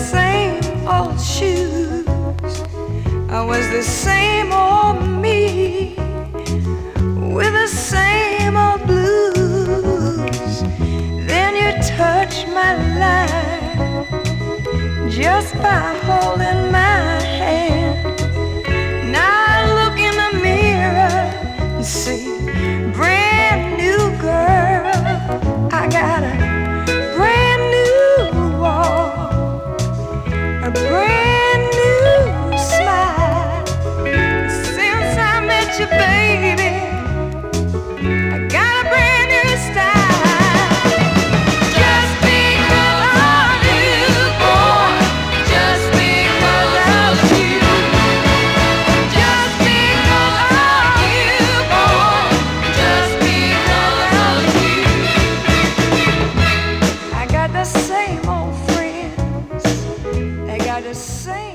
same old shoes. I was the same old me with the same old blues. Then you touched my life just by holding my hand. Now I look in the mirror and see brand new girl. I got a brand new walk, a brand new smile. Since I met you, baby, I got a brand new style. Just because of you, boy, just because of you. Just because of you, boy, just because of you. I got the same old friends, they got the same